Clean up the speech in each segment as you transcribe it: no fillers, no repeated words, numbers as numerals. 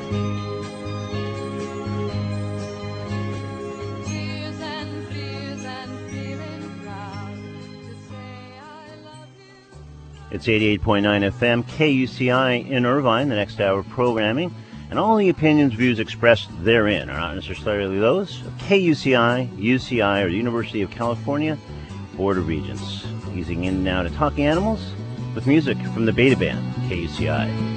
It's 88.9 FM, KUCI in Irvine, the next hour of programming, and all the opinions, views expressed therein are not necessarily those of KUCI, UCI, or the University of California Board of Regents. Easing in now to Talking Animals with music from the Beta Band, KUCI.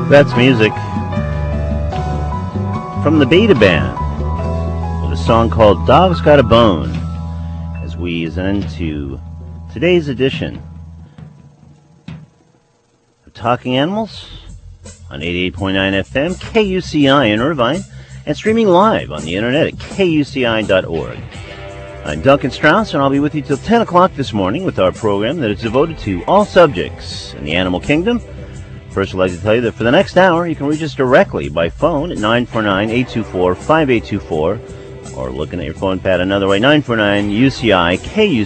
That's music from the Beta Band with a song called Dog's Got a Bone, as we ease into today's edition of Talking Animals on 88.9 FM, KUCI in Irvine, and streaming live on the internet at kuci.org. I'm Duncan Strauss, and I'll be with you till 10 o'clock this morning with our program that is devoted to all subjects in the animal kingdom. First, I'd like to tell you that for the next hour, you can reach us directly by phone at 949-824-5824, or looking at your phone pad another way, 949-UCI,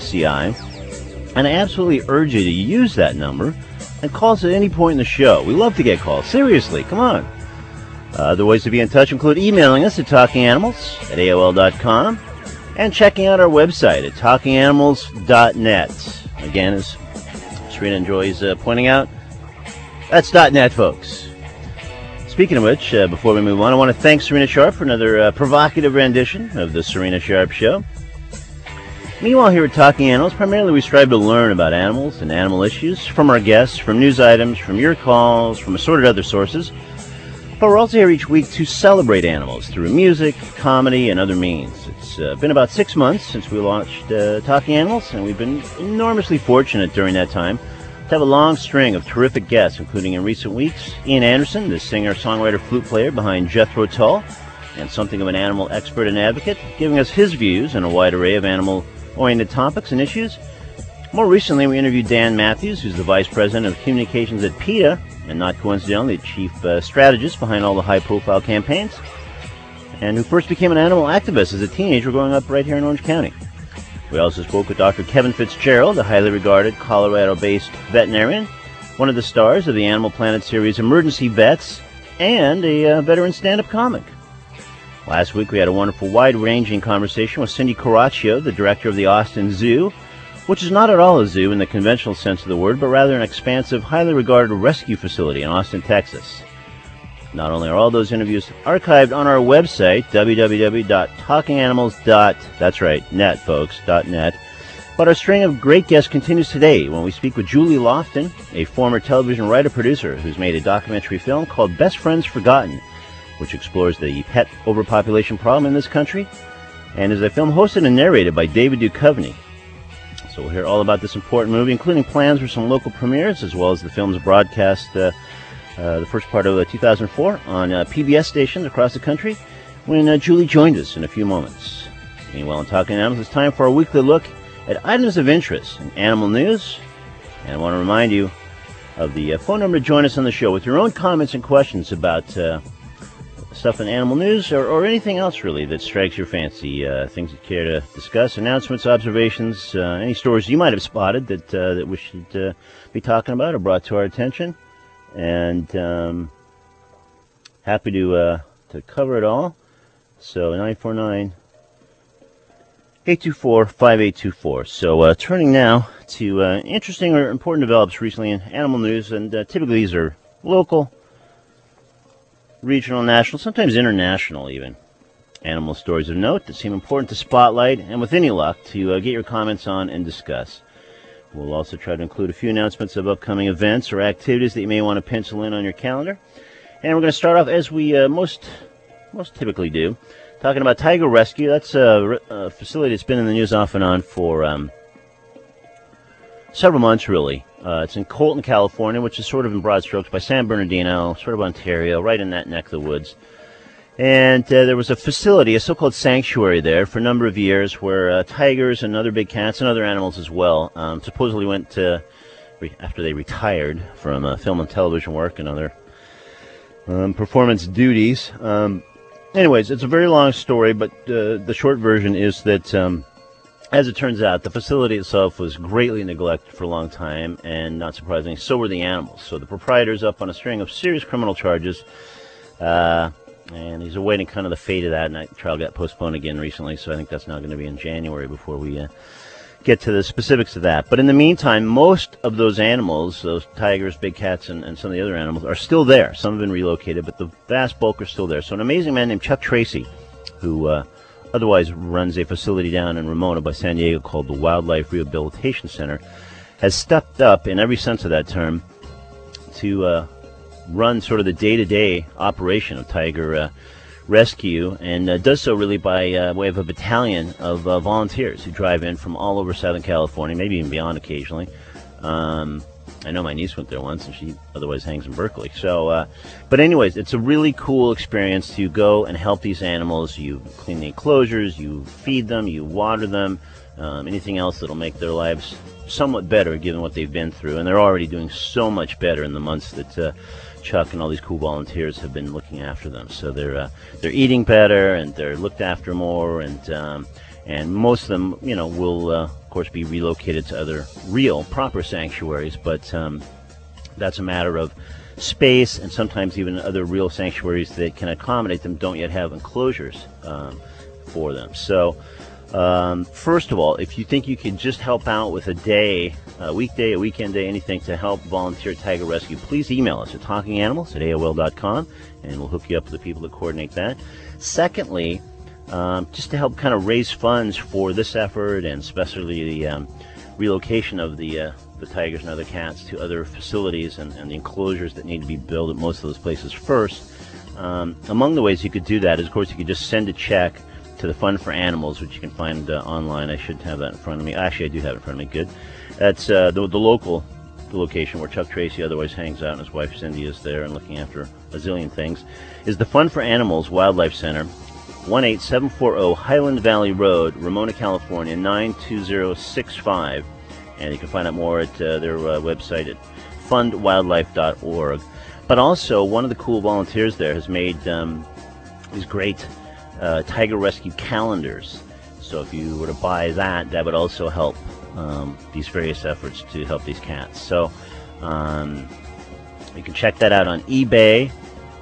KUCI. And I absolutely urge you to use that number and call us at any point in the show. We love to get calls. Seriously, come on. Other ways to be in touch include emailing us at talkinganimals@aol.com and checking out our website at talkinganimals.net. Again, as Serena enjoys pointing out, that's .net, folks. Speaking of which, before we move on, I want to thank Serena Sharp for another provocative rendition of the Serena Sharp Show. Meanwhile, here at Talking Animals, primarily we strive to learn about animals and animal issues from our guests, from news items, from your calls, from assorted other sources. But we're also here each week to celebrate animals through music, comedy, and other means. It's been about 6 months since we launched Talking Animals, and we've been enormously fortunate during that time to have a long string of terrific guests, including in recent weeks, Ian Anderson, the singer, songwriter, flute player behind Jethro Tull, and something of an animal expert and advocate, giving us his views on a wide array of animal-oriented topics and issues. More recently, we interviewed Dan Matthews, who's the Vice President of Communications at PETA, and not coincidentally, the Chief Strategist behind all the high-profile campaigns, and who first became an animal activist as a teenager growing up right here in Orange County. We also spoke with Dr. Kevin Fitzgerald, a highly regarded Colorado-based veterinarian, one of the stars of the Animal Planet series Emergency Vets, and a veteran stand-up comic. Last week we had a wonderful wide-ranging conversation with Cindy Caraccio, the director of the Austin Zoo, which is not at all a zoo in the conventional sense of the word, but rather an expansive, highly regarded rescue facility in Austin, Texas. Not only are all those interviews archived on our website, www.talkinganimals.net, but our string of great guests continues today when we speak with Julie Lofton, a former television writer-producer who's made a documentary film called Best Friends Forgotten, which explores the pet overpopulation problem in this country, and is a film hosted and narrated by David Duchovny. So we'll hear all about this important movie, including plans for some local premieres, as well as the film's broadcast the first part of 2004 on PBS stations across the country, when Julie joined us in a few moments. Meanwhile, in Talking Animals, it's time for our weekly look at items of interest in animal news. And I want to remind you of the phone number to join us on the show with your own comments and questions about stuff in animal news or anything else, really, that strikes your fancy, things you care to discuss, announcements, observations, any stories you might have spotted that we should be talking about or brought to our attention. And happy to cover it all. So 949-824-5824. So turning now to interesting or important developments recently in animal news, and typically these are local, regional, national, sometimes international even. Animal stories of note that seem important to spotlight, and with any luck, to get your comments on and discuss. We'll also try to include a few announcements of upcoming events or activities that you may want to pencil in on your calendar. And we're going to start off, as we most typically do, talking about Tiger Rescue. That's a facility that's been in the news off and on for several months, really. It's in Colton, California, which is sort of in broad strokes by San Bernardino, sort of Ontario, right in that neck of the woods. And there was a facility, a so-called sanctuary there for a number of years where tigers and other big cats and other animals as well supposedly went to, after they retired from film and television work and other performance duties. Anyways, it's a very long story, but the short version is that, as it turns out, the facility itself was greatly neglected for a long time, and not surprisingly, so were the animals. So the proprietor's up on a string of serious criminal charges, and he's awaiting kind of the fate of that, and that trial got postponed again recently, so I think that's now going to be in January before we get to the specifics of that. But in the meantime, most of those animals, those tigers, big cats, and some of the other animals, are still there. Some have been relocated, but the vast bulk are still there. So an amazing man named Chuck Tracy, who otherwise runs a facility down in Ramona by San Diego called the Wildlife Rehabilitation Center, has stepped up, in every sense of that term, to run sort of the day-to-day operation of tiger rescue, and does so really by way of a battalion of volunteers who drive in from all over Southern California, maybe even beyond occasionally. I know my niece went there once, and she otherwise hangs in Berkeley. So, but anyways, it's a really cool experience to go and help these animals. You clean the enclosures, you feed them, you water them, anything else that'll make their lives somewhat better given what they've been through. And they're already doing so much better in the months that Chuck and all these cool volunteers have been looking after them. So they're eating better, and they're looked after more, and most of them, will of course be relocated to other real proper sanctuaries, but that's a matter of space, and sometimes even other real sanctuaries that can accommodate them don't yet have enclosures for them. So first of all, if you think you could just help out with a day, a weekday, a weekend day, anything to help volunteer tiger rescue, please email us at talkinganimals@aol.com, and we'll hook you up with the people that coordinate that. Secondly, just to help kind of raise funds for this effort, and especially the relocation of the tigers and other cats to other facilities, and the enclosures that need to be built at most of those places first. Among the ways you could do that is, of course, you could just send a check to the Fund for Animals, which you can find online. I should have that in front of me. Actually, I do have it in front of me. Good. That's the location where Chuck Tracy otherwise hangs out, and his wife Cindy is there and looking after a zillion things, is the Fund for Animals Wildlife Center, 18740 Highland Valley Road, Ramona, California, 92065. And you can find out more at their website at fundwildlife.org. But also, one of the cool volunteers there has made these great tiger rescue calendars. So if you were to buy that, that would also help these various efforts to help these cats. So you can check that out on eBay,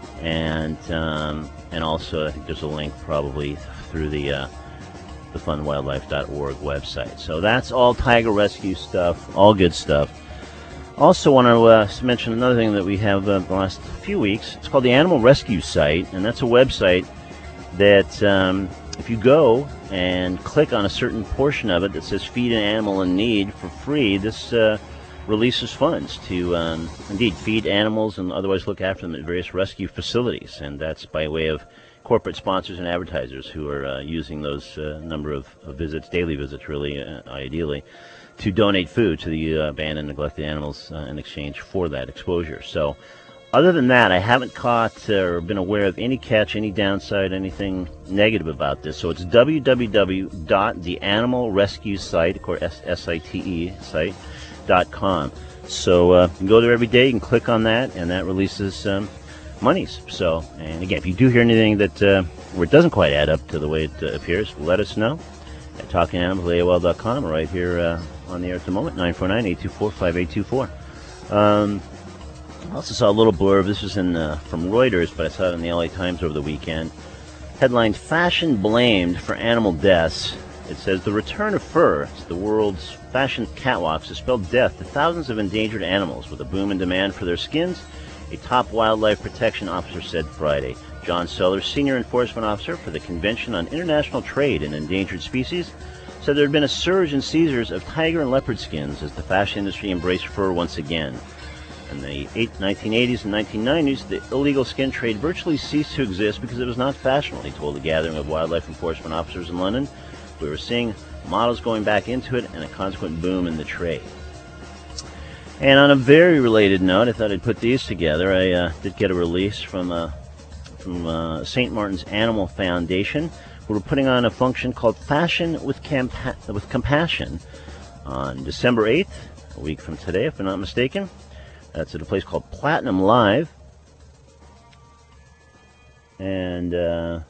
and also I think there's a link probably through the fundwildlife.org website. So that's all tiger rescue stuff, all good stuff. Also want to mention another thing that we have the last few weeks. It's called the Animal Rescue Site, and that's a website that if you go and click on a certain portion of it that says feed an animal in need for free, this releases funds to indeed feed animals and otherwise look after them at various rescue facilities. And that's by way of corporate sponsors and advertisers who are using those number of visits, daily visits really, ideally, to donate food to the abandoned, neglected animals in exchange for that exposure. So other than that, I haven't caught or been aware of any catch, any downside, anything negative about this. So it's www.theanimalrescuesite, of course, S-I-T-E, site.com. So you can go there every day, you can click on that, and that releases monies. So, and again, if you do hear anything that where it doesn't quite add up to the way it appears, let us know at talkinganimals@aol.com, or right here on the air at the moment, 949-824-5824. I also saw a little blurb. This was from Reuters, but I saw it in the LA Times over the weekend. Headlined, "Fashion Blamed for Animal Deaths." It says, "The return of fur to the world's fashion catwalks has spelled death to thousands of endangered animals, with a boom in demand for their skins," a top wildlife protection officer said Friday. John Sellers, senior enforcement officer for the Convention on International Trade in Endangered Species, said there had been a surge in seizures of tiger and leopard skins as the fashion industry embraced fur once again. In the 1980s and 1990s, the illegal skin trade virtually ceased to exist because it was not fashionable, he told a gathering of wildlife enforcement officers in London. "We were seeing models going back into it and a consequent boom in the trade." And on a very related note, I thought I'd put these together. I did get a release from St. Martin's Animal Foundation, who were putting on a function called Fashion with Compassion on December 8th, a week from today, if I'm not mistaken. That's at a place called Platinum Live. And the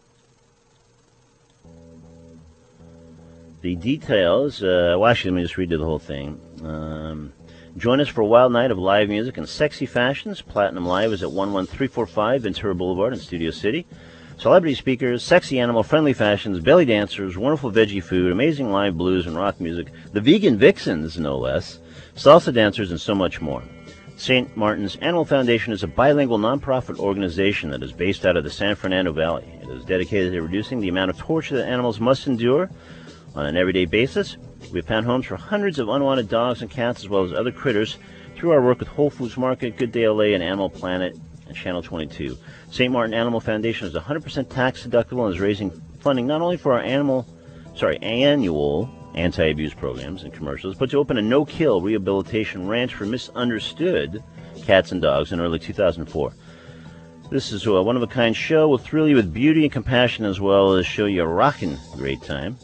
details, well, actually, let me just read you the whole thing. Join us for a wild night of live music and sexy fashions. Platinum Live is at 11345 Ventura Boulevard in Studio City. Celebrity speakers, sexy animal-friendly fashions, belly dancers, wonderful veggie food, amazing live blues and rock music, the vegan vixens, no less, salsa dancers, and so much more. St. Martin's Animal Foundation is a bilingual nonprofit organization that is based out of the San Fernando Valley. It is dedicated to reducing the amount of torture that animals must endure on an everyday basis. We've found homes for hundreds of unwanted dogs and cats, as well as other critters, through our work with Whole Foods Market, Good Day LA, and Animal Planet, and Channel 22. St. Martin Animal Foundation is 100% tax deductible and is raising funding not only for our annual anti-abuse programs and commercials, but to open a no-kill rehabilitation ranch for misunderstood cats and dogs in early 2004. This is a one-of-a-kind show. Will thrill you with beauty and compassion as well as show you a rockin' great time.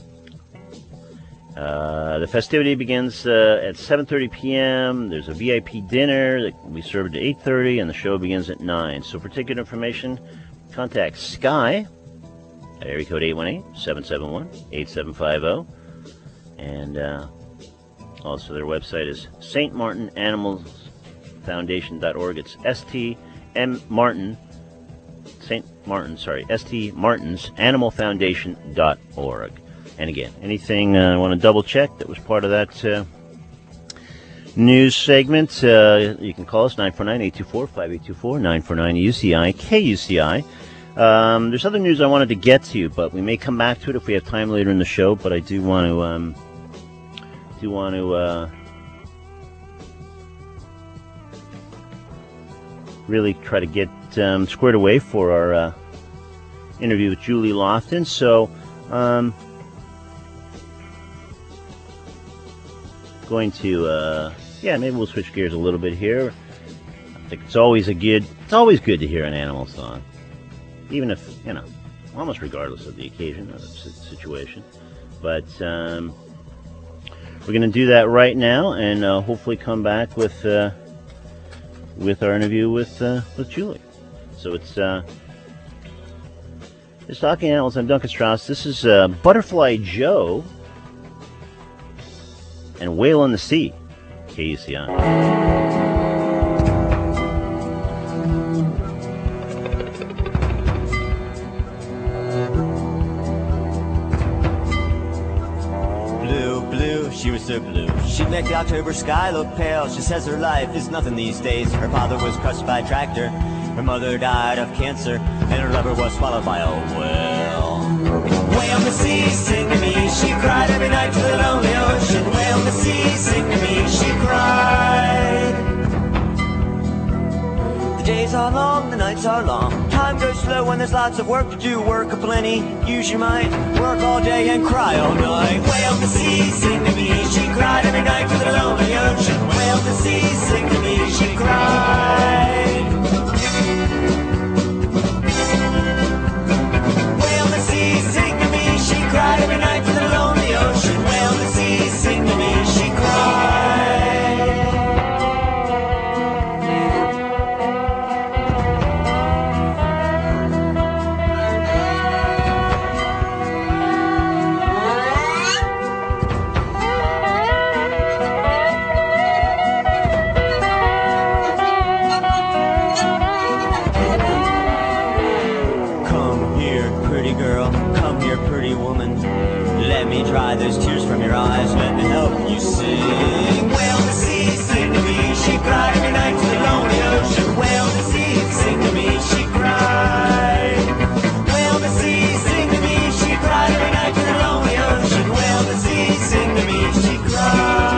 The festivity begins at 7:30 p.m. There's a VIP dinner that will be served at 8:30, and the show begins at 9. So for ticket information, contact Sky at area code 818-771-8750. And also their website is stmartins.org. It's stmartinsanimalfoundation.org. And again, anything I want to double check that was part of that news segment, you can call us 949-824-5824, 949-UCI, KUCI. There's other news I wanted to get to, but we may come back to it if we have time later in the show. But I do want to really try to get squared away for our interview with Julie Lofton. So, going to maybe we'll switch gears a little bit here. I think it's always good to hear an animal song, even if almost regardless of the occasion or the situation. But we're going to do that right now, and hopefully come back with our interview with Julie. So it's Talking Animals. I'm Duncan Strauss. This is Butterfly Joe and Whale in the Sea, KUCI. She was so blue. She'd make the October sky look pale. She says her life is nothing these days. Her father was crushed by a tractor. Her mother died of cancer. And her lover was swallowed by a whale. Way on the sea, sing to me. She cried every night to the lonely ocean. Way on the sea, sing to me. She cried. The days are long, the nights are long. Time goes slow when there's lots of work to do. Work aplenty, use your mind. Work all day and cry all night. Way on the sea, sing to me. She cried every night to the lonely ocean. Way on the sea, sing to me. She cried. Way on the sea, sing to me. She cried every night to the lonely ocean. Way on the sea, sing to me. She cried. Dry those tears from your eyes, let me help you sing. Way on the sea, sing to me. She cried every night to the lonely ocean. Way on the sea, sing to me. She cried. Way on the sea, sing to me. She cried every night to the lonely ocean. Way on the sea, sing to me. She cried.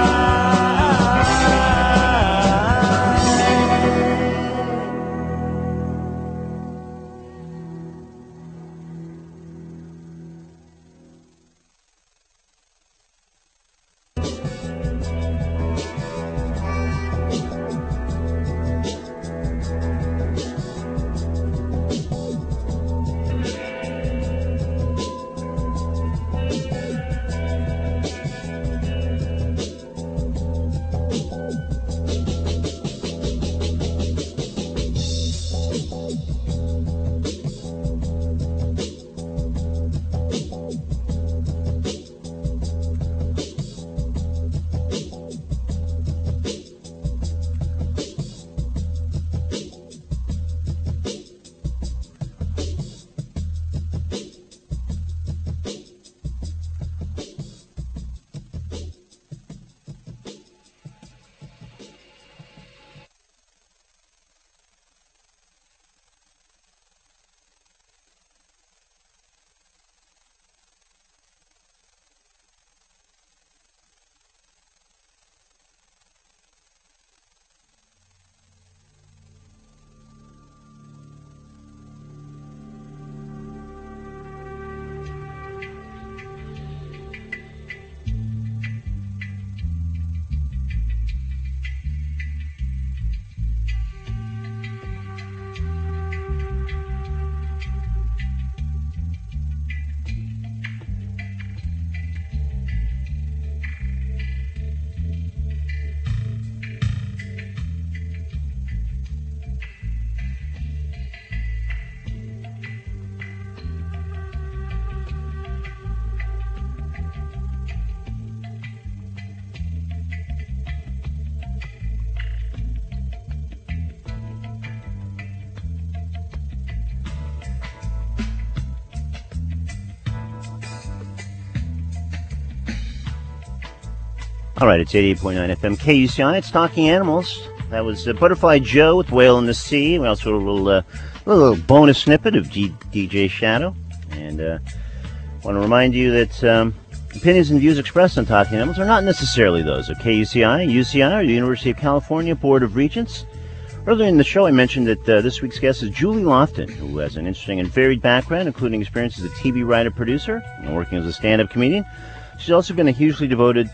All right, it's 88.9 FM KUCI. It's Talking Animals. That was Butterfly Joe with Whale in the Sea. We also had a little bonus snippet of DJ Shadow. And want to remind you that opinions and views expressed on Talking Animals are not necessarily those of KUCI, UCI, or the University of California Board of Regents. Earlier in the show, I mentioned that this week's guest is Julie Lofton, who has an interesting and varied background, including experience as a TV writer-producer and working as a stand-up comedian. She's also been a hugely devoted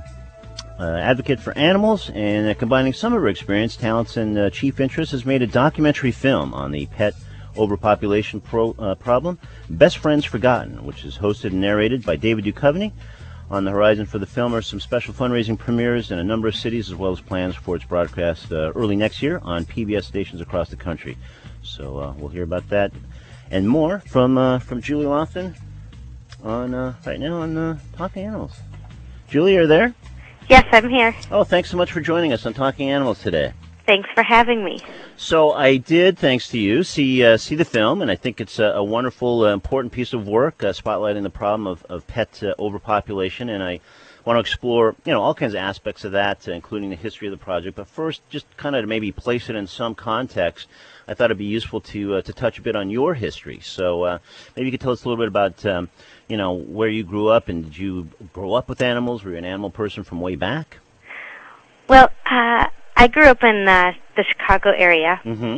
advocate for animals, and combining some of her experience, talents, and chief interests, has made a documentary film on the pet overpopulation problem, Best Friends Forgotten, which is hosted and narrated by David Duchovny. On the horizon for the film are some special fundraising premieres in a number of cities, as well as plans for its broadcast early next year on PBS stations across the country. So we'll hear about that and more from Julie Lofton on right now on Talking Animals. Julie, are you there? Yes, I'm here. Oh, thanks so much for joining us on Talking Animals today. Thanks for having me. So I did, thanks to you, see the film, and I think it's a wonderful, important piece of work spotlighting the problem of pet overpopulation. And I want to explore, all kinds of aspects of that, including the history of the project. But first, just kind of to maybe place it in some context, I thought it'd be useful to touch a bit on your history. So maybe you could tell us a little bit about, where you grew up, and did you grow up with animals? Were you an animal person from way back? Well, I grew up in the Chicago area,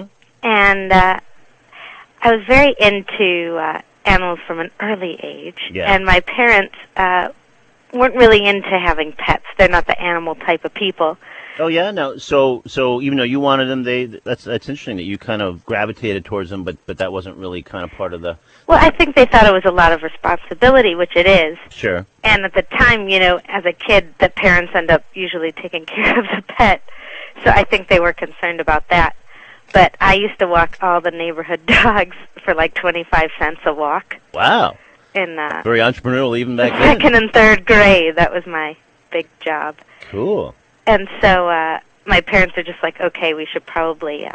and I was very into animals from an early age. Yeah. And my parents weren't really into having pets. They're not the animal type of people. Oh yeah, no. So even though you wanted them, that's interesting that you kind of gravitated towards them, but that wasn't really kind of part of the. Well, I think they thought it was a lot of responsibility, which it is. Sure. And at the time, as a kid, the parents end up usually taking care of the pet. So I think they were concerned about that. But I used to walk all the neighborhood dogs for like 25 cents a walk. Wow. In very entrepreneurial even back then. Second and third grade, that was my big job. Cool. And so my parents are just like, okay, we should probably,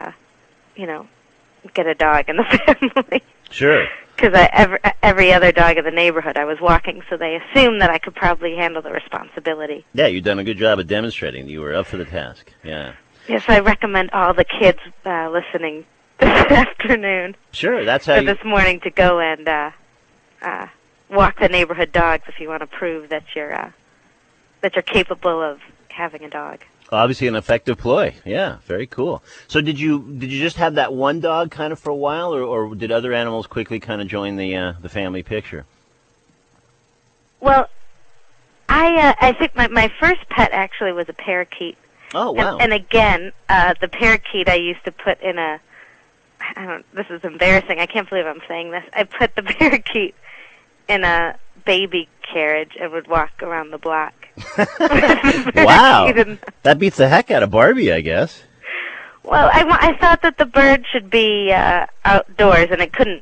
get a dog in the family. Sure. Because every other dog in the neighborhood I was walking, so they assumed that I could probably handle the responsibility. Yeah, you've done a good job of demonstrating that you were up for the task. Yeah. Yes, I recommend all the kids listening this afternoon. Sure, that's how this morning to go and walk the neighborhood dogs if you want to prove that you're capable of having a dog. Obviously an effective ploy. Yeah, very cool. So did you just have that one dog kind of for a while, or did other animals quickly kind of join the family picture? Well, I think my first pet actually was a parakeet. Oh, wow. And again, the parakeet I used to put in this is embarrassing. I can't believe I'm saying this. I put the parakeet in a baby carriage and would walk around the block. Wow. That beats the heck out of Barbie, I guess. Well, I thought that the bird should be outdoors, and it couldn't.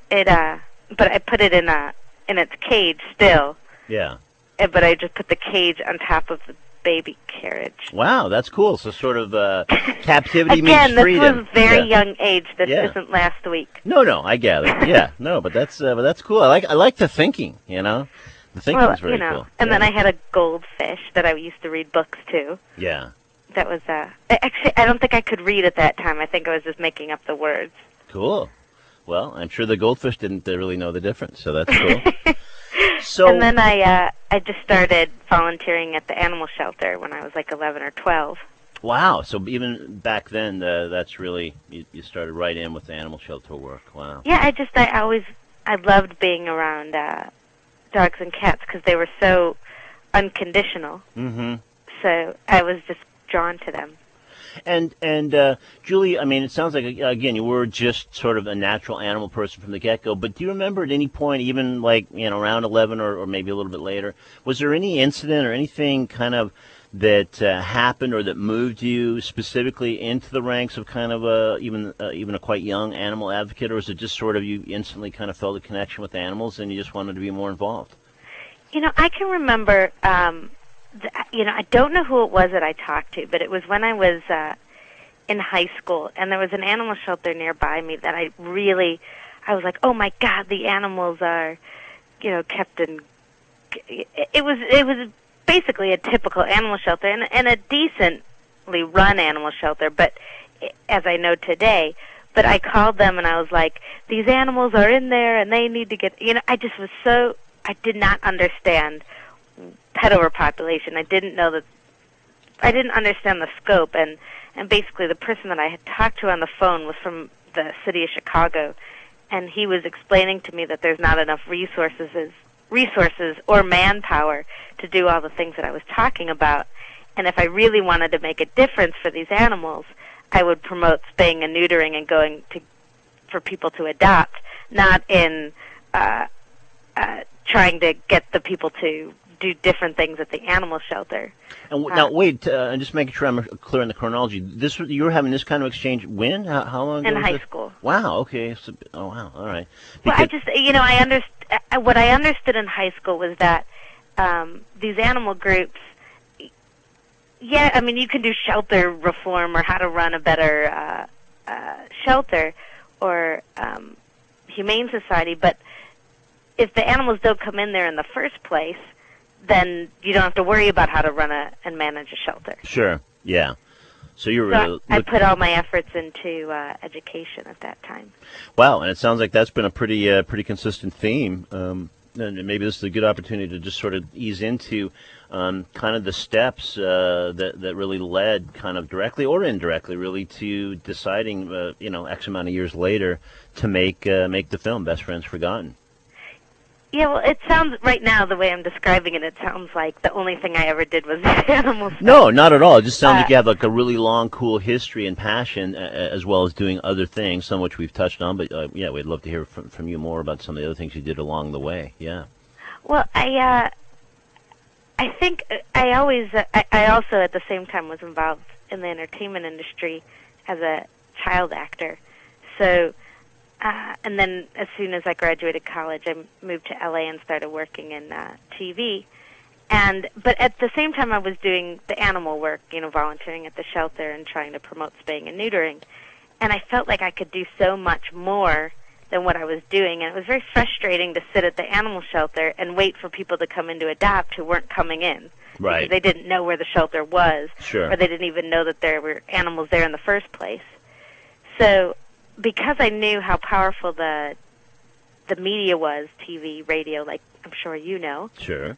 But I put it in its cage still. Yeah. But I just put the cage on top of the baby carriage. Wow, that's cool. So sort of captivity Again, means freedom. This was very young age. This isn't last week. No, I gather. Yeah, no, but that's cool. I like the thinking. The thinking's very cool. And then I had a goldfish that I used to read books to. Yeah. That was actually, I don't think I could read at that time. I think I was just making up the words. Cool. Well, I'm sure the goldfish didn't really know the difference, so that's cool. And then I just started volunteering at the animal shelter when I was like 11 or 12. Wow. So even back then, that's really, you started right in with the animal shelter work. Wow. Yeah, I loved being around dogs and cats because they were so unconditional. Mm-hmm. So I was just drawn to them. And Julie, I mean, it sounds like, again, you were just sort of a natural animal person from the get-go, but do you remember at any point, even like, around 11 or maybe a little bit later, was there any incident or anything kind of that happened or that moved you specifically into the ranks of kind of even a quite young animal advocate, or was it just sort of you instantly kind of felt a connection with animals and you just wanted to be more involved? I can remember, I don't know who it was that I talked to, but it was when I was in high school, and there was an animal shelter nearby me that I was like, oh my God, the animals are, kept in. It was basically a typical animal shelter and a decently run animal shelter, but as I know today. But I called them and I was like, these animals are in there and they need to get, I did not understand pet overpopulation. I didn't understand the scope, and basically the person that I had talked to on the phone was from the city of Chicago, and he was explaining to me that there's not enough resources or manpower to do all the things that I was talking about. And if I really wanted to make a difference for these animals, I would promote spaying and neutering and going for people to adopt, not in trying to get the people to do different things at the animal shelter. And now, wait, I'm just making sure I'm clear on the chronology. You were having this kind of exchange when? How long ago? In high school. Wow. Okay. So, wow. All right. Well, what I understood in high school was that these animal groups. Yeah, I mean, you can do shelter reform or how to run a better shelter or humane society, but if the animals don't come in there in the first place, then you don't have to worry about how to run and manage a shelter. Sure, yeah. So I put all my efforts into education at that time. Wow, and it sounds like that's been a pretty consistent theme. And maybe this is a good opportunity to just sort of ease into kind of the steps that really led, kind of directly or indirectly, really to deciding, X amount of years later, to make the film Best Friends Forgotten. Yeah, well, it sounds, right now, the way I'm describing it, it sounds like the only thing I ever did was animal stuff. No, not at all. It just sounds like you have like a really long, cool history and passion, as well as doing other things, some of which we've touched on. But yeah, we'd love to hear from you more about some of the other things you did along the way. Yeah. Well, I think I also at the same time was involved in the entertainment industry as a child actor. So. And then as soon as I graduated college, I moved to LA and started working in TV. But at the same time, I was doing the animal work, volunteering at the shelter and trying to promote spaying and neutering. And I felt like I could do so much more than what I was doing. And it was very frustrating to sit at the animal shelter and wait for people to come in to adopt who weren't coming in. Right. Because they didn't know where the shelter was. Sure. Or they didn't even know that there were animals there in the first place. So because I knew how powerful the media was, TV, radio, like I'm sure you know. Sure.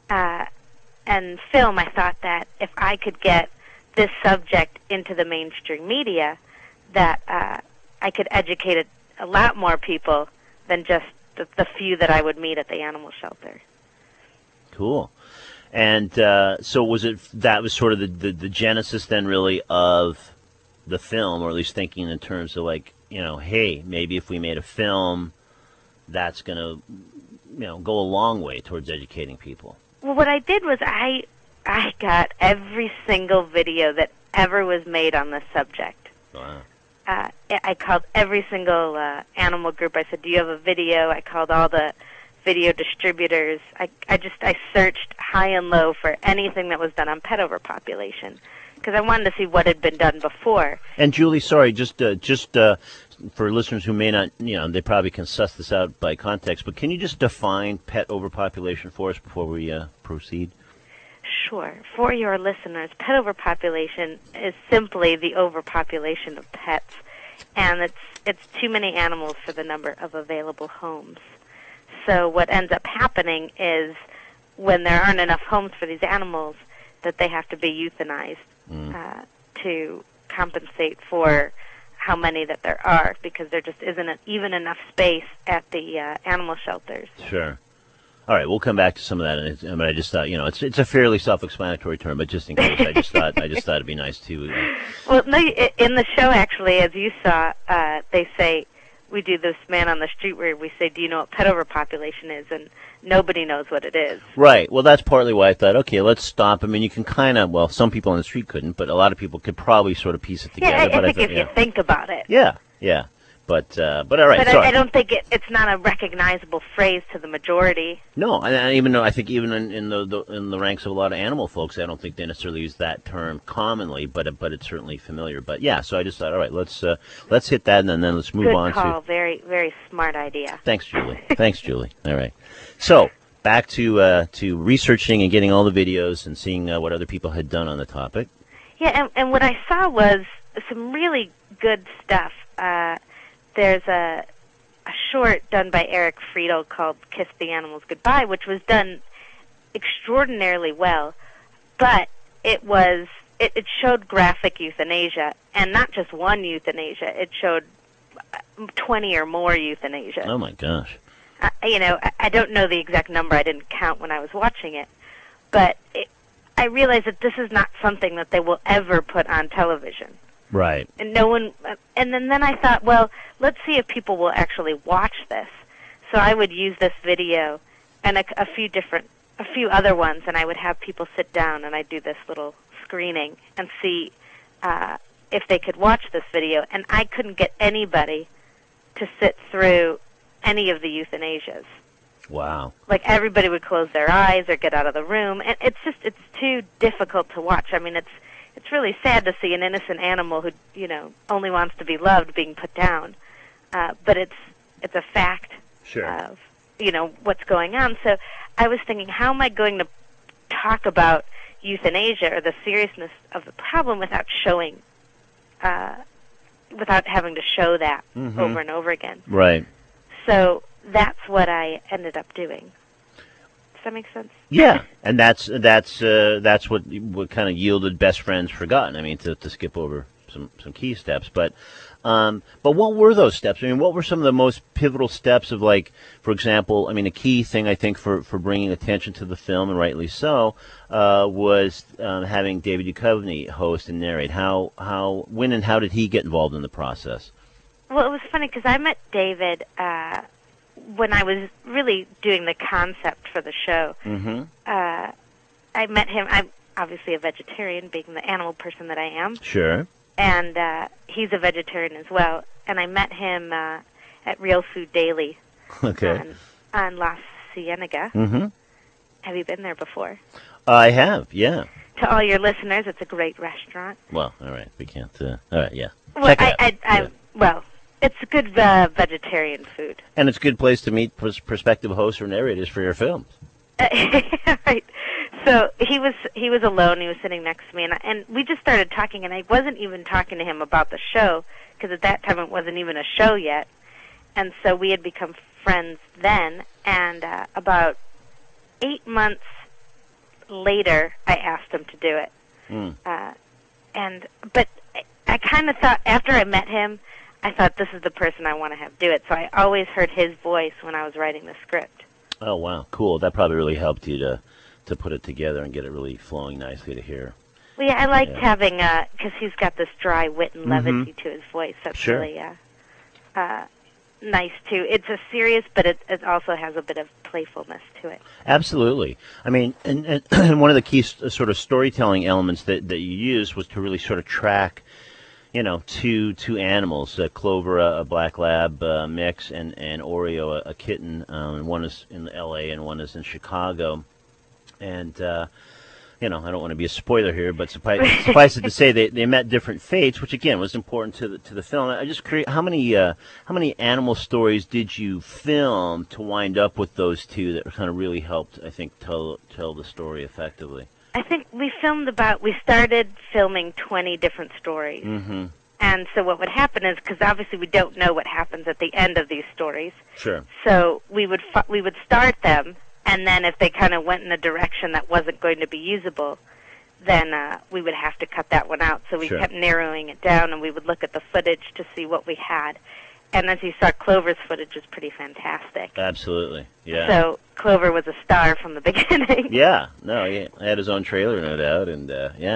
And film, I thought that if I could get this subject into the mainstream media, that I could educate a lot more people than just the few that I would meet at the animal shelter. Cool. And so that was sort of the genesis then really of the film, or at least thinking in terms of like, hey, maybe if we made a film, that's going to, go a long way towards educating people. Well, what I did was I got every single video that ever was made on this subject. Wow. I called every single animal group. I said, do you have a video? I called all the video distributors. I searched high and low for anything that was done on pet overpopulation, because I wanted to see what had been done before. And Julie, sorry, just for listeners who may not, they probably can suss this out by context, but can you just define pet overpopulation for us before we proceed? Sure. For your listeners, pet overpopulation is simply the overpopulation of pets, and it's too many animals for the number of available homes. So what ends up happening is when there aren't enough homes for these animals, that they have to be euthanized to compensate for how many that there are, because there just isn't even enough space at the animal shelters. Sure. All right, we'll come back to some of that, but I just thought, it's a fairly self-explanatory term, but just in case, I just thought it'd be nice to. Well, no, in the show, actually, as you saw, they say, we do this man on the street where we say, do you know what pet overpopulation is? And nobody knows what it is. Right. Well, that's partly why I thought, okay, let's stop. I mean, you can kind of, well, some people on the street couldn't, but a lot of people could probably sort of piece it together. Yeah, but I think if you think about it. Yeah. But all right. But I don't think it's not a recognizable phrase to the majority. No, and even though I think even in the ranks of a lot of animal folks, I don't think they necessarily use that term commonly, but it's certainly familiar. But yeah, so I just thought, all right, let's hit that, and then let's move on to. Good call. Very, very smart idea. Thanks, Julie. Thanks, Julie. All right. So back to researching and getting all the videos and seeing what other people had done on the topic. Yeah, and what I saw was some really good stuff. There's a short done by Eric Friedel called Kiss the Animals Goodbye, which was done extraordinarily well, but it showed graphic euthanasia, and not just one euthanasia. It showed 20 or more euthanasia. Oh, my gosh. I don't know the exact number. I didn't count when I was watching it, but I realized that this is not something that they will ever put on television. Right. And no one. And then I thought, well, let's see if people will actually watch this. So I would use this video and a few other ones, and I would have people sit down and I'd do this little screening and see if they could watch this video. And I couldn't get anybody to sit through any of the euthanasias. Wow. Like, everybody would close their eyes or get out of the room, and it's too difficult to watch. I mean, it's really sad to see an innocent animal who, only wants to be loved being put down. But it's a fact of, what's going on. So I was thinking, how am I going to talk about euthanasia or the seriousness of the problem without showing, without having to show that over and over again? Right. So that's what I ended up doing. Does that make sense? Yeah, and that's what kind of yielded Best Friends Forgotten. I mean, to skip over some key steps, but what were those steps? I mean, what were some of the most pivotal steps of, like, for example, I mean, a key thing I think for bringing attention to the film, and rightly so, was having David Duchovny host and narrate. When and how did he get involved in the process? Well, it was funny because I met David when I was really doing the concept for the show. Mm-hmm. I met him. I'm obviously a vegetarian, being the animal person that I am. Sure. And he's a vegetarian as well. And I met him at Real Food Daily on La Cienega. Mm-hmm. Have you been there before? I have, yeah. To all your listeners, it's a great restaurant. Well, all right, we can't. All right, yeah. Well, Check it out. Well, it's a good vegetarian food. And it's a good place to meet prospective hosts or narrators for your films. Right. So he was alone. He was sitting next to me, and we just started talking. And I wasn't even talking to him about the show because at that time it wasn't even a show yet. And so we had become friends then. And about 8 months later, I asked him to do it. But I kind of thought, after I met him, I thought, this is the person I want to have do it. So I always heard his voice when I was writing the script. Oh, wow. Cool. That probably really helped you to put it together and get it really flowing nicely to hear. Well, yeah, I liked having, because he's got this dry wit and levity to his voice. That's really nice, too. It's a serious, but it also has a bit of playfulness to it. Absolutely. I mean, and one of the key sort of storytelling elements that you used was to really sort of track, two animals, Clover, a black lab mix, and Oreo, a kitten. And one is in L.A. and one is in Chicago. And, I don't want to be a spoiler here, but suffice it to say they met different fates, which, again, was important to the film. I just curious, how many animal stories did you film to wind up with those two that kind of really helped, I think, tell the story effectively? I think we started filming 20 different stories. Mm-hmm. And so what would happen is, because obviously we don't know what happens at the end of these stories. Sure. So we would start them, and then if they kind of went in a direction that wasn't going to be usable, then we would have to cut that one out. So we kept narrowing it down, and we would look at the footage to see what we had. And as you saw, Clover's footage was pretty fantastic. Absolutely, yeah. So Clover was a star from the beginning. Yeah, he had his own trailer, no doubt, and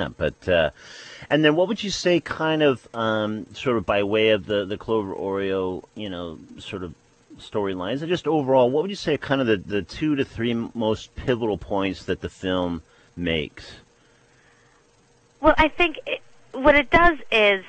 and then what would you say, kind of, sort of by way of the Clover Oreo, sort of storylines, and just overall, what would you say, kind of the 2 to 3 most pivotal points that the film makes? Well, I think what it does is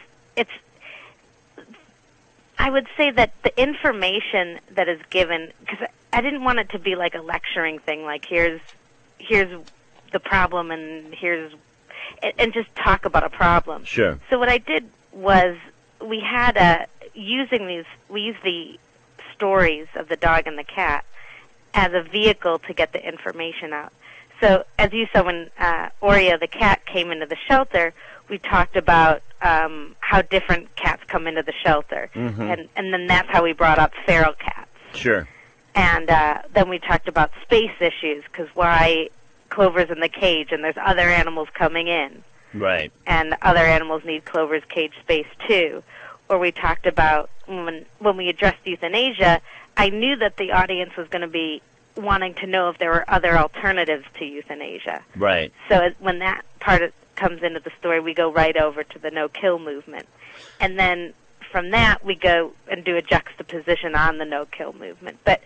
I would say that the information that is given, because I didn't want it to be like a lecturing thing, like here's the problem and just talk about a problem. Sure. So what I did was we used the stories of the dog and the cat as a vehicle to get the information out. So as you saw when Oreo the cat came into the shelter, we talked about how different cats come into the shelter. And then that's how we brought up feral cats. Sure. And then we talked about space issues, because why Clover's in the cage and there's other animals coming in. Right. And other animals need Clover's cage space too. Or we talked about when we addressed euthanasia, I knew that the audience was going to be wanting to know if there were other alternatives to euthanasia. Right. So when that part comes into the story, we go right over to the no-kill movement. And then from that, we go and do a juxtaposition on the no-kill movement. But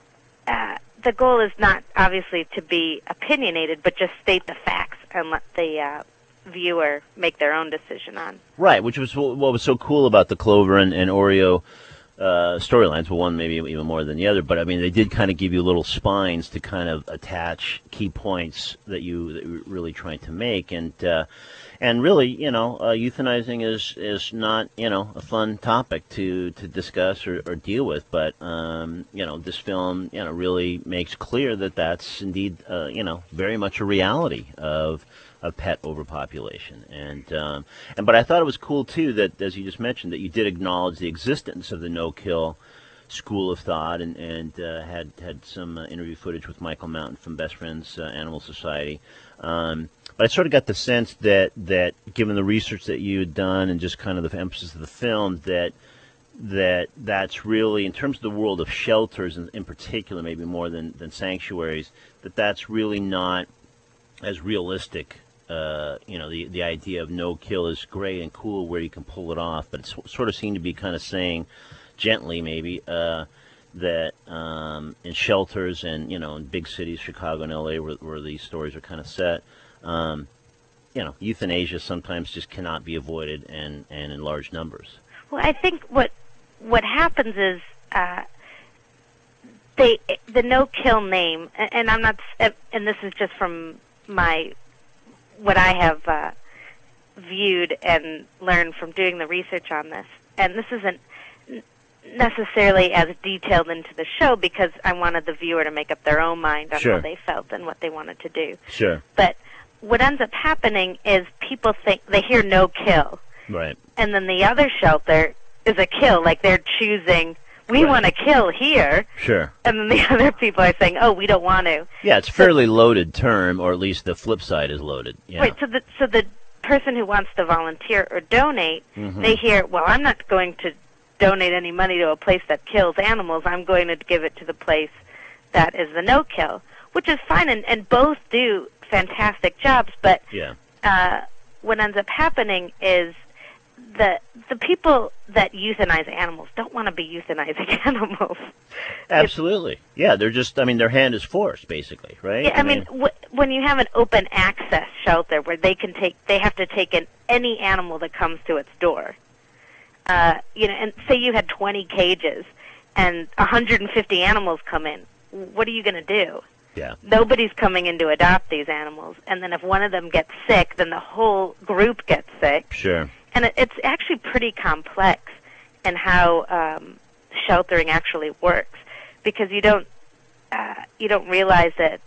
the goal is not, obviously, to be opinionated, but just state the facts and let the viewer make their own decision on. Right, which was what was so cool about the Clover and Oreo storylines. Well, one maybe even more than the other, but I mean, they did kind of give you little spines to kind of attach key points that you were really trying to make, and really, euthanizing is not a fun topic to discuss or deal with, but this film really makes clear that that's indeed very much a reality of pet overpopulation, but I thought it was cool too that, as you just mentioned, that you did acknowledge the existence of the no-kill school of thought, and had some interview footage with Michael Mountain from Best Friends Animal Society. But I sort of got the sense that given the research that you had done and just kind of the emphasis of the film, that's really, in terms of the world of shelters in particular, maybe more than sanctuaries, that's really not as realistic. The idea of no kill is great and cool where you can pull it off, but it sort of seemed to be kind of saying gently maybe that in shelters and in big cities, Chicago and LA, where these stories are kind of set, euthanasia sometimes just cannot be avoided and in large numbers. Well, I think what happens is the no-kill name, and I'm not, and this is just from what I have viewed and learned from doing the research on this, and this isn't necessarily as detailed into the show because I wanted the viewer to make up their own mind on how they felt and what they wanted to do. Sure. But what ends up happening is people think, they hear no kill. Right. And then the other shelter is a kill, like they're choosing, we want to kill here. Sure. And then the other people are saying, oh, we don't want to. Yeah, it's a fairly loaded term, or at least the flip side is loaded. Yeah. Right, so the person who wants to volunteer or donate, they hear, well, I'm not going to donate any money to a place that kills animals. I'm going to give it to the place that is the no-kill, which is fine, and both do fantastic jobs, but what ends up happening is the people that euthanize animals don't want to be euthanizing animals. Absolutely. Yeah, they're just, their hand is forced, basically, right? Yeah, when you have an open access shelter where they have to take in any animal that comes to its door, and say you had 20 cages and 150 animals come in, what are you going to do? Yeah. Nobody's coming in to adopt these animals, and then if one of them gets sick, then the whole group gets sick. Sure. And it's actually pretty complex in how sheltering actually works, because you don't realize that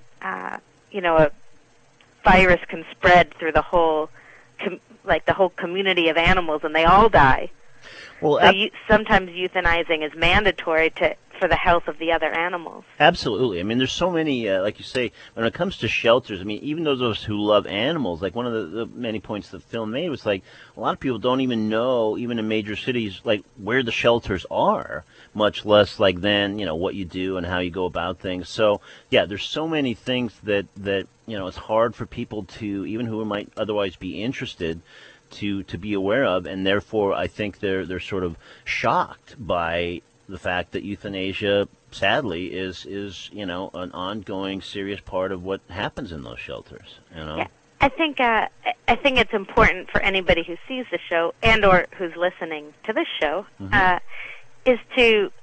a virus can spread through the whole the whole community of animals, and they all die. Well, so sometimes euthanizing is mandatory for the health of the other animals. Absolutely. There's so many, like you say, when it comes to shelters, even those of us who love animals, like one of the many points the film made was like, a lot of people don't even know, even in major cities, like where the shelters are, much less like then, what you do and how you go about things. So, yeah, there's so many things that it's hard for people to, even who might otherwise be interested, to be aware of, and therefore I think they're sort of shocked by the fact that euthanasia, sadly, is an ongoing, serious part of what happens in those shelters. Yeah, I think it's important for anybody who sees the show and or who's listening to this show is to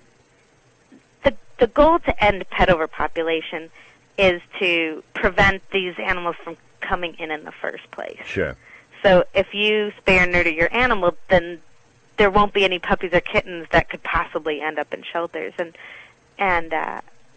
the goal to end pet overpopulation is to prevent these animals from coming in the first place. Sure. So if you spay or neuter your animal, then there won't be any puppies or kittens that could possibly end up in shelters. And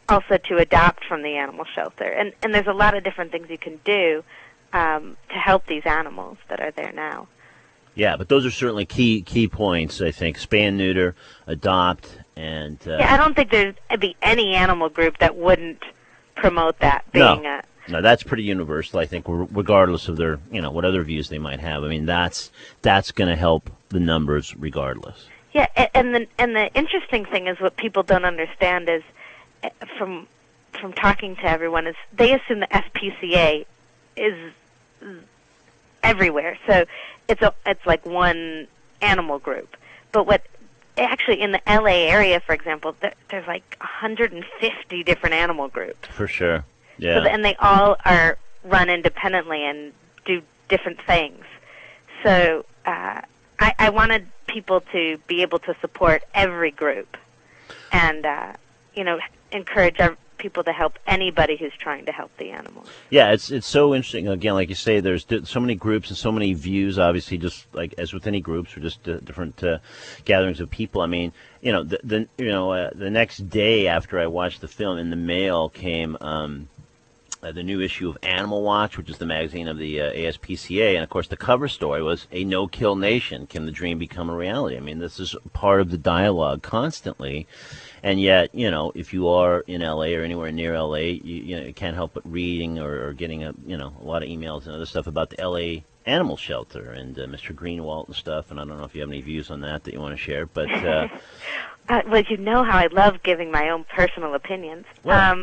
also to adopt from the animal shelter. And there's a lot of different things you can do to help these animals that are there now. Yeah, but those are certainly key points, I think. Spay, neuter, adopt, and... yeah, I don't think there'd be any animal group that wouldn't promote that being No, that's pretty universal, I think, regardless of their, what other views they might have. I mean, that's going to help the numbers regardless. Yeah, and the interesting thing is what people don't understand is, from talking to everyone, is they assume the SPCA is everywhere. So it's like one animal group. But what actually in the LA area, for example, there's like 150 different animal groups. For sure. Yeah. And they all are run independently and do different things. So I wanted people to be able to support every group and, encourage people to help anybody who's trying to help the animals. Yeah, it's so interesting. Again, like you say, there's so many groups and so many views, obviously, just like as with any groups or just different gatherings of people. I mean, the next day after I watched the film, in the mail came the new issue of Animal Watch, which is the magazine of the ASPCA, and of course the cover story was "A No-Kill Nation: Can the Dream Become a Reality?" I mean, this is part of the dialogue constantly, and yet, if you are in LA or anywhere near LA, you can't help but reading or getting a lot of emails and other stuff about the LA animal shelter and Mr. Greenwald and stuff. And I don't know if you have any views on that you want to share, but well, you know how I love giving my own personal opinions. Well,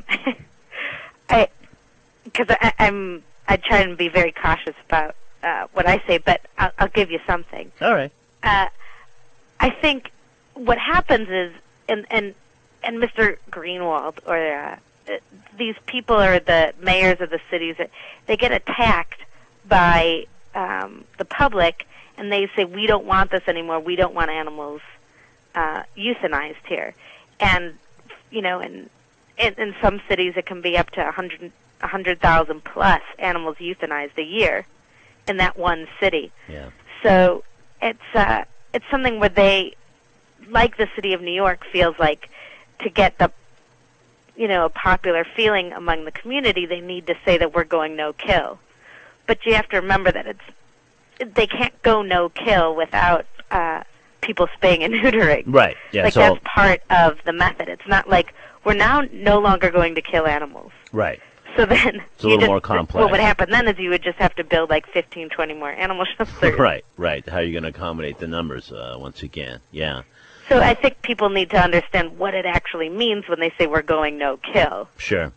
Because I try and be very cautious about what I say, but I'll give you something. All right. I think what happens is, and Mr. Greenwald or these people or the mayors of the cities, they get attacked by the public, and they say, we don't want this anymore. We don't want animals euthanized here. And, in some cities it can be up to 100,000 plus animals euthanized a year in that one city. Yeah. So it's something where they, like the city of New York, feels like to get the a popular feeling among the community, they need to say that we're going no-kill. But you have to remember that they can't go no-kill without people spaying and neutering. Right. Yeah. Like, that's part of the method. It's not like we're now no longer going to kill animals. Right. So then it's a little more complex. What would happen then is you would just have to build like 15, 20 more animal shelters. Right. How are you going to accommodate the numbers once again? Yeah. So I think people need to understand what it actually means when they say we're going no-kill. Sure.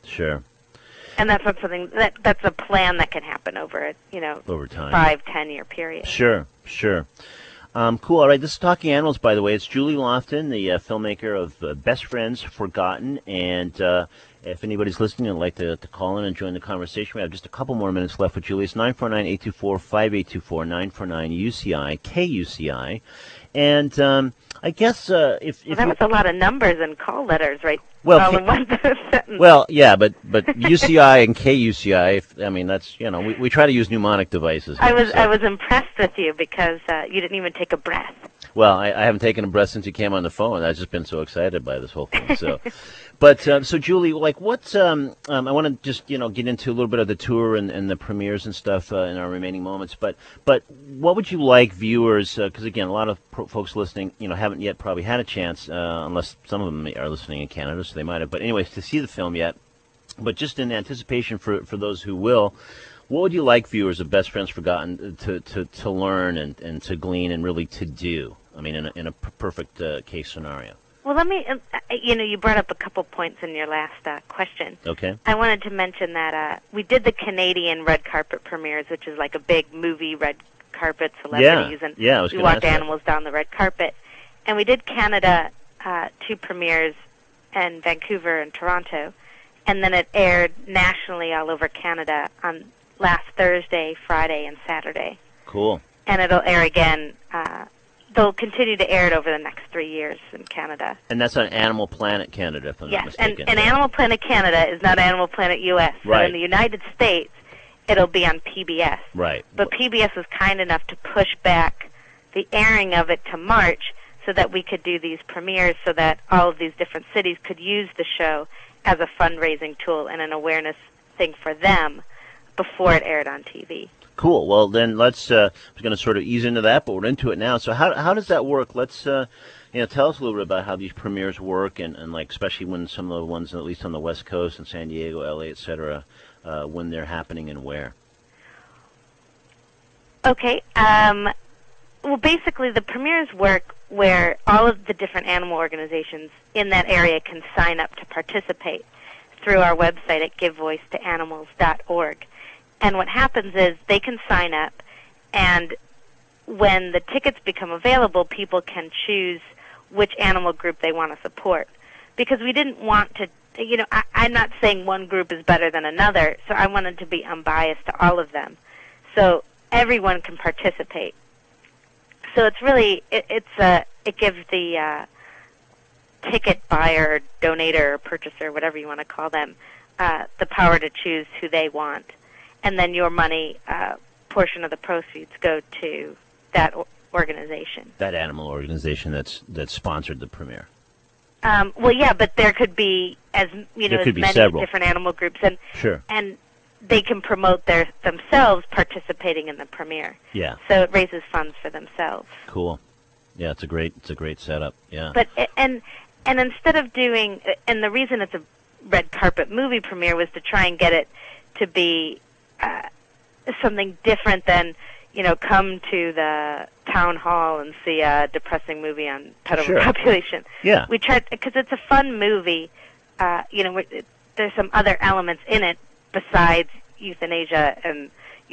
And that's not something that's a plan that can happen over over time, 5-10 year period. Sure. Cool. All right. This is Talking Animals, by the way. It's Julie Lofton, the filmmaker of Best Friends Forgotten. And if anybody's listening and would like to call in and join the conversation, we have just a couple more minutes left with Julie. It's 949-824-5824, 949-UCI, KUCI. And I guess if that was a lot of numbers and call letters, right? Well, all in one sentence. Well, yeah, but UCI and KUCI. That's we try to use mnemonic devices. I was impressed with you because you didn't even take a breath. Well, I haven't taken a breath since you came on the phone. I've just been so excited by this whole thing. So, but so Julie, like, what's I want to just get into a little bit of the tour and the premieres and stuff in our remaining moments. But what would you like viewers? Because again, a lot of folks listening, haven't yet probably had a chance, unless some of them are listening in Canada, so they might have. But anyways, to see the film yet, but just in anticipation for those who will. What would you like viewers of Best Friends Forgotten to learn and to glean and really to do? I mean, in a perfect case scenario. Well, let me, you brought up a couple points in your last question. Okay. I wanted to mention that we did the Canadian red carpet premieres, which is like a big movie red carpet, celebrities, and we walked animals down the red carpet. And we did Canada 2 premieres in Vancouver and Toronto, and then it aired nationally all over Canada on last Thursday, Friday, and Saturday. Cool. And it'll air again. They'll continue to air it over the next 3 years in Canada. And that's on Animal Planet Canada, if I'm not mistaken. Yes, and Animal Planet Canada is not Animal Planet U.S. Right. So in the United States, it'll be on PBS. Right. But PBS was kind enough to push back the airing of it to March so that we could do these premieres so that all of these different cities could use the show as a fundraising tool and an awareness thing for them before it aired on TV. Cool. Well, then let's. I was going to sort of ease into that, but we're into it now. So how does that work? Let's tell us a little bit about how these premieres work, and like especially when some of the ones, at least on the West Coast, in San Diego, LA, etc., when they're happening and where. Okay. Well, basically, the premieres work where all of the different animal organizations in that area can sign up to participate through our website at givevoicetoanimals.org. And what happens is they can sign up, and when the tickets become available, people can choose which animal group they want to support. Because we didn't want to, I'm not saying one group is better than another, so I wanted to be unbiased to all of them. So everyone can participate. So it's really, it gives the ticket buyer, donator, or purchaser, whatever you want to call them, the power to choose who they want. And then your money, portion of the proceeds, go to that organization. That animal organization that sponsored the premiere. Well, yeah, but there could be as many several different animal groups, and sure, and they can promote themselves participating in the premiere. Yeah. So it raises funds for themselves. Cool. Yeah, it's a great setup. Yeah. But and instead of doing, and the reason it's a red carpet movie premiere was to try and get it to be something different than, come to the town hall and see a depressing movie on pet overpopulation. Yeah. We tried, because it's a fun movie, there's some other elements in it besides euthanasia and,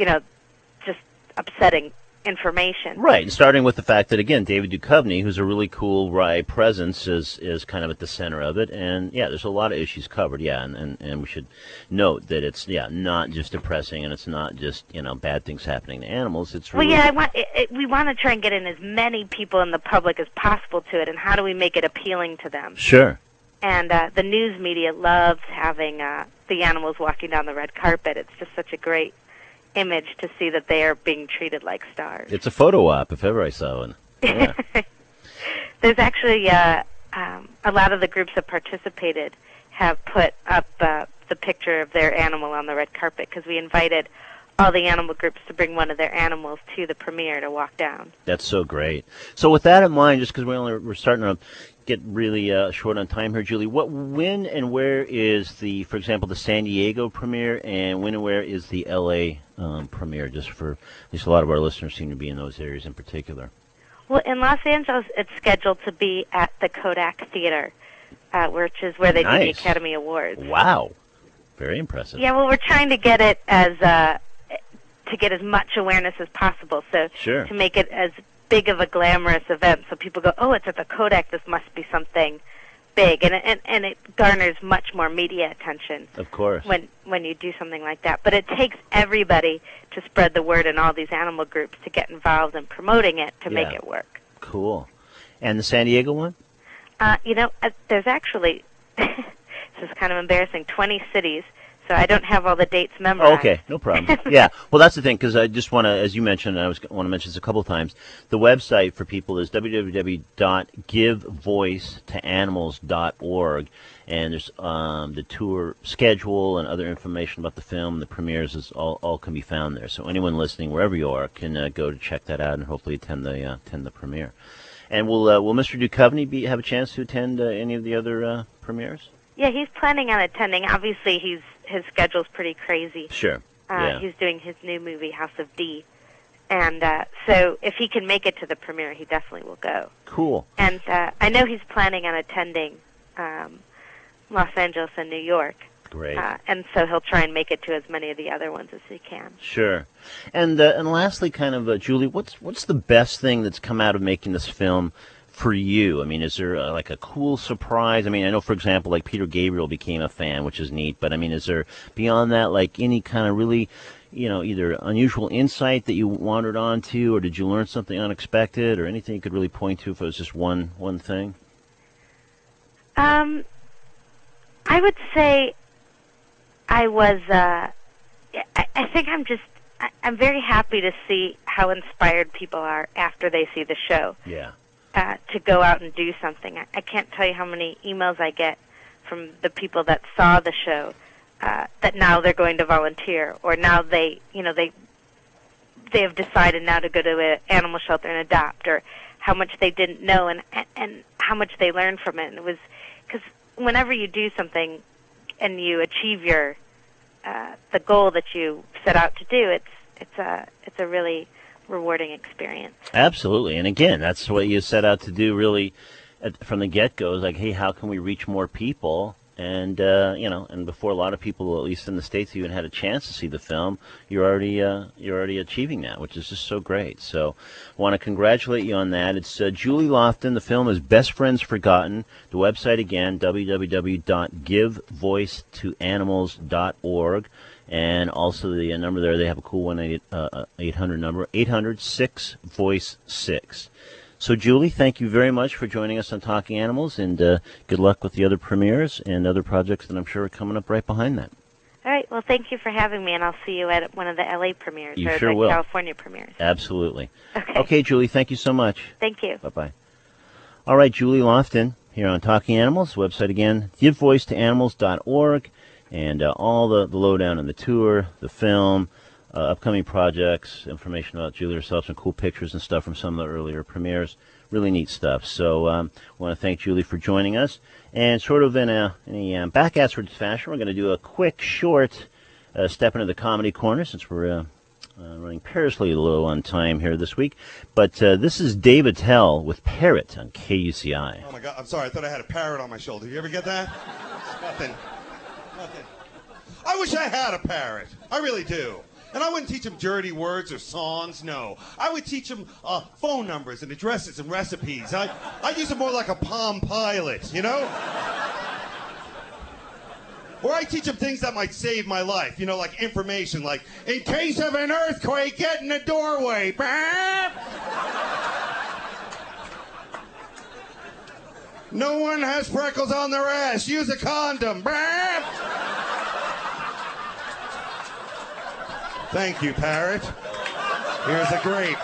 just upsetting information. Right, and starting with the fact that, again, David Duchovny, who's a really cool presence, is kind of at the center of it. And, yeah, there's a lot of issues covered, yeah, and we should note that it's, not just depressing, and it's not just, bad things happening to animals. It's really... Well, yeah, we want to try and get in as many people in the public as possible to it, and how do we make it appealing to them? Sure. And the news media loves having the animals walking down the red carpet. It's just such a great image to see that they are being treated like stars. It's a photo op, if ever I saw one. Yeah. There's actually a lot of the groups that participated have put up the picture of their animal on the red carpet, because we invited all the animal groups to bring one of their animals to the premiere to walk down. That's so great. So with that in mind, just because we're starting to get really short on time here, Julie, when and where is for example, the San Diego premiere, and when and where is the LA premiere, just for, at least a lot of our listeners seem to be in those areas in particular? Well, in Los Angeles, it's scheduled to be at the Kodak Theater, which is where they do the Academy Awards. Wow. Very impressive. Yeah, well, we're trying to get it to get as much awareness as possible, so sure, to make it as big of a glamorous event, so people go, oh, it's at the Kodak, this must be something big, and it garners much more media attention. Of course. When you do something like that. But it takes everybody to spread the word in all these animal groups to get involved in promoting it to make it work. Cool. And the San Diego one? There's actually, this is kind of embarrassing, 20 cities, so I don't have all the dates memorized. Oh, okay, no problem. Yeah, well, that's the thing, because I just want to, as you mentioned, I want to mention this a couple of times, the website for people is www.givevoicetoanimals.org, and there's the tour schedule and other information about the film, the premieres, is all can be found there. So anyone listening, wherever you are, can go to check that out and hopefully attend the premiere. And will Mr. Duchovny have a chance to attend any of the other premieres? Yeah, he's planning on attending. Obviously, his schedule's pretty crazy. Sure. He's doing his new movie, House of D. And so if he can make it to the premiere, he definitely will go. Cool. And I know he's planning on attending Los Angeles and New York. Great. And so he'll try and make it to as many of the other ones as he can. Sure. And lastly, kind of, Julie, what's the best thing that's come out of making this film for you? I mean, is there like a cool surprise? I mean, I know, for example, like Peter Gabriel became a fan, which is neat, but I mean, is there beyond that like any kind of really, either unusual insight that you wandered onto, or did you learn something unexpected, or anything you could really point to if it was just one thing? I would say I was, I think I'm very happy to see how inspired people are after they see the show. Yeah. To go out and do something. I can't tell you how many emails I get from the people that saw the show that now they're going to volunteer, or now they have decided now to go to an animal shelter and adopt, or how much they didn't know and how much they learned from it. And it was because whenever you do something and you achieve your the goal that you set out to do, it's a really rewarding experience. Absolutely. And again, that's what you set out to do really from the get-go, is like, hey, how can we reach more people? And, and before a lot of people, at least in the States, even had a chance to see the film, you're already achieving that, which is just so great. So I want to congratulate you on that. It's Julie Lofton. The film is Best Friends Forgotten. The website, again, www.givevoicetoanimals.org. And also the number there, they have a cool 1-800 number, 800-6-VOICE-6. So, Julie, thank you very much for joining us on Talking Animals, and good luck with the other premieres and other projects that I'm sure are coming up right behind that. All right. Well, thank you for having me, and I'll see you at one of the L.A. premieres, you or sure the will. California premieres. Absolutely. Okay, Julie, thank you so much. Thank you. Bye-bye. All right, Julie Lofton here on Talking Animals. Website again, givevoicetoanimals.org, and all the lowdown on the tour, the film, upcoming projects, information about Julie herself, some cool pictures and stuff from some of the earlier premieres. Really neat stuff. So I want to thank Julie for joining us. And sort of in a back-asswards fashion, we're going to do a quick, short step into the comedy corner, since we're running perilously low on time here this week. But this is Dave Attell with Parrot on KUCI. Oh, my God. I'm sorry. I thought I had a parrot on my shoulder. You ever get that? Nothing. I wish I had a parrot. I really do. And I wouldn't teach them dirty words or songs, no. I would teach them phone numbers and addresses and recipes. I'd use them more like a Palm Pilot, you know? Or I teach them things that might save my life, like information, like, in case of an earthquake, get in the doorway. No one has freckles on their ass. Use a condom. Thank you, parrot. Here's a grape.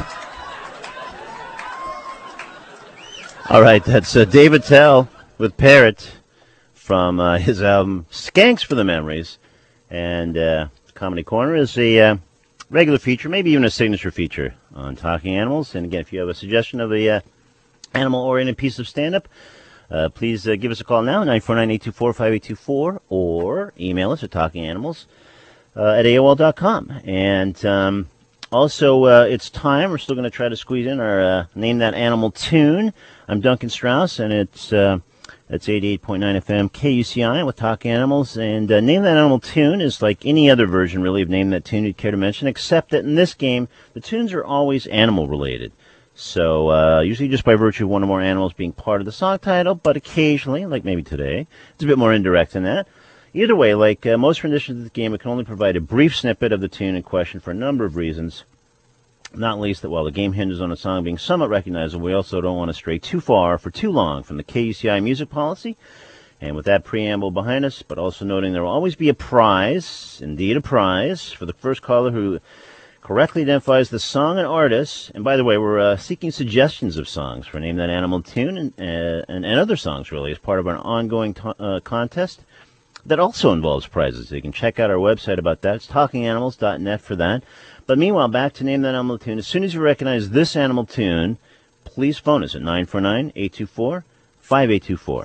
All right, that's Dave Attell with Parrot from his album Skanks for the Memories. And Comedy Corner is a regular feature, maybe even a signature feature on Talking Animals. And again, if you have a suggestion of a animal-oriented piece of stand-up, please give us a call now, 949-824-5824, or email us at talkinganimals at AOL.com. And also, it's time. We're still going to try to squeeze in our Name That Animal tune. I'm Duncan Strauss, and it's 88.9 FM KUCI with Talking Animals. And Name That Animal tune is like any other version, really, of Name That Tune you'd care to mention, except that in this game, the tunes are always animal-related. So usually just by virtue of one or more animals being part of the song title, but occasionally, like maybe today, it's a bit more indirect than that. Either way, like most renditions of the game, it can only provide a brief snippet of the tune in question for a number of reasons, not least that while the game hinges on a song being somewhat recognizable, we also don't want to stray too far for too long from the KUCI music policy. And with that preamble behind us, but also noting there will always be a prize, indeed a prize, for the first caller who correctly identifies the song and artist. And by the way, we're seeking suggestions of songs for Name That Animal tune and other songs, really, as part of our ongoing contest that also involves prizes. So you can check out our website about that. It's talkinganimals.net for that. But meanwhile, back to Name That Animal tune. As soon as you recognize this animal tune, please phone us at 949-824-5824.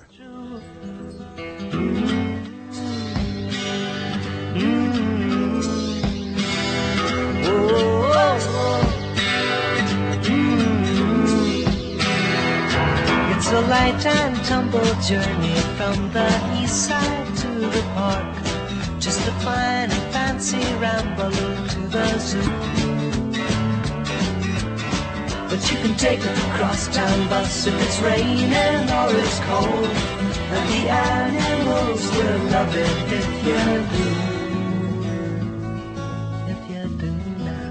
It's a lifetime tumble journey from the east side to the park, just a fine and fancy ramble to the zoo. But you can take a crosstown bus if it's raining or it's cold, and the animals will love it if you do. If you do now.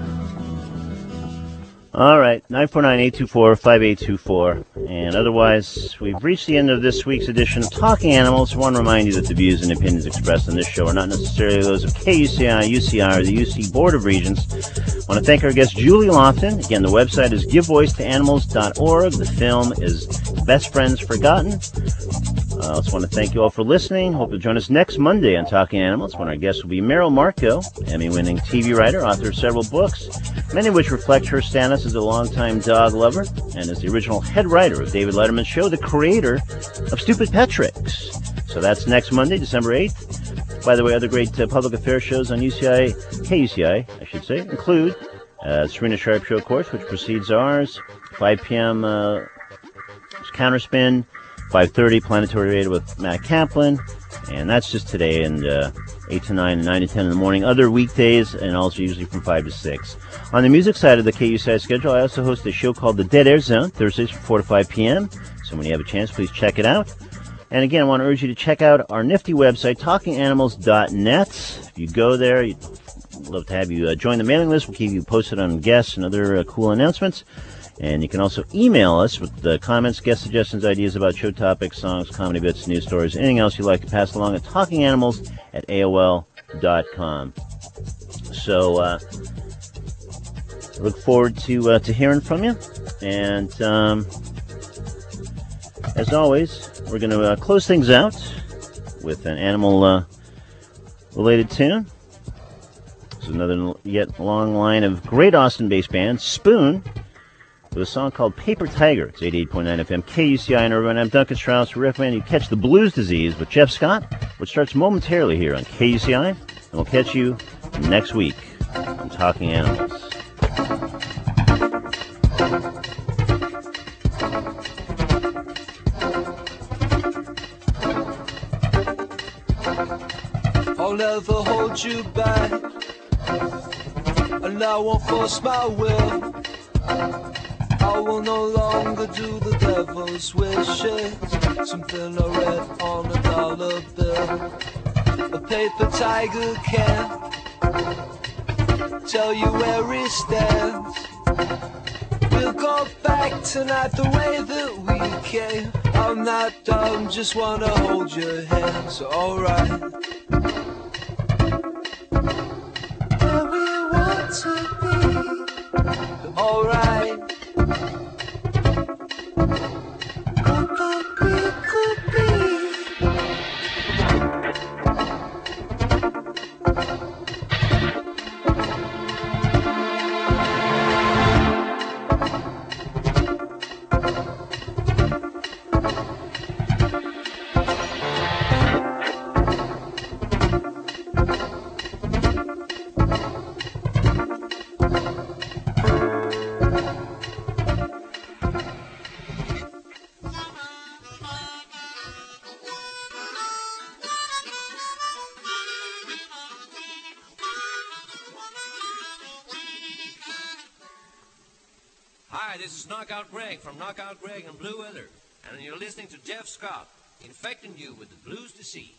All right, 949-824-5824. And otherwise, we've reached the end of this week's edition of Talking Animals. I want to remind you that the views and opinions expressed on this show are not necessarily those of KUCI, UCI, or the UC Board of Regents. I want to thank our guest, Julie Lofton. Again, the website is givevoicetoanimals.org. The film is Best Friends Forgotten. I also want to thank you all for listening. Hope you'll join us next Monday on Talking Animals, when our guest will be Meryl Marco, Emmy-winning TV writer, author of several books, many of which reflect her status as a longtime dog lover, and as the original head writer of David Letterman's show, the creator of Stupid Pet Tricks. So that's next Monday, December 8th. By the way, other great public affairs shows on KUCI, I should say, include Serena Sharp Show, of course, which precedes ours, 5 p.m. Counterspin, 5:30 Planetary Radio with Matt Kaplan, and that's just today, and 8 to 9, 9 to 10 in the morning, other weekdays, and also usually from 5 to 6. On the music side of the KUCI schedule, I also host a show called The Dead Air Zone, Thursdays from 4 to 5 p.m., so when you have a chance, please check it out. And again, I want to urge you to check out our nifty website, talkinganimals.net. If you go there, we'd love to have you join the mailing list. We'll keep you posted on guests and other cool announcements. And you can also email us with the comments, guest suggestions, ideas about show topics, songs, comedy bits, news stories, anything else you'd like to pass along at talkinganimals@AOL.com. So, look forward to hearing from you. And as always, we're going to close things out with an animal-related tune. This is another yet long line of great Austin-based bands, Spoon, with a song called Paper Tiger. It's 88.9 FM, KUCI in Irvine. I'm Duncan Strauss. We recommend you catch The Blues Disease with Jeff Scott, which starts momentarily here on KUCI, and we'll catch you next week on Talking Animals. I'll never hold you back, and I won't force my will. I will no longer do the devil's wishes. Something I read on a dollar bill. A paper tiger can't tell you where he stands. We'll go back tonight the way that we came. I'm not done, just wanna hold your hand. So alright, where we want to be. Alright, could be. Hi, this is Knockout Greg from Knockout Greg and Blue Weather, and you're listening to Jeff Scott, infecting you with the blues disease.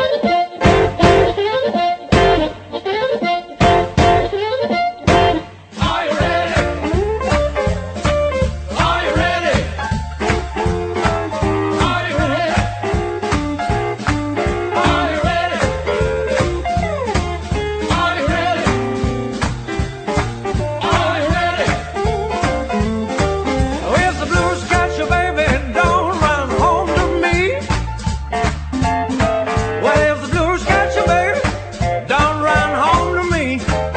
Are you ready? Are you ready? Are you ready? Are you ready? Are you ready? Are you ready? If the blues got you, baby, don't run home to me. Well, if the blues got you, baby, don't run home to me.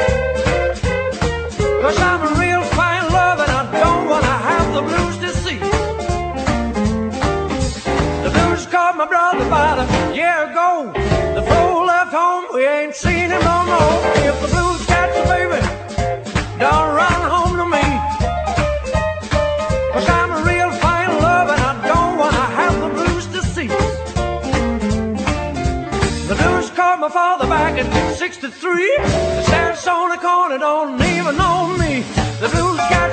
'Cause I'm a real fine love and I don't want to have the blues disease. The blues caught my brother about a year ago. The fool left home, we ain't seen him no more. If the blues got you, baby, don't run home to me. 'Cause I'm a real fine love and I don't want to have the blues disease. The blues caught my father back in '63. The Sarasota corner don't even know me. The blues got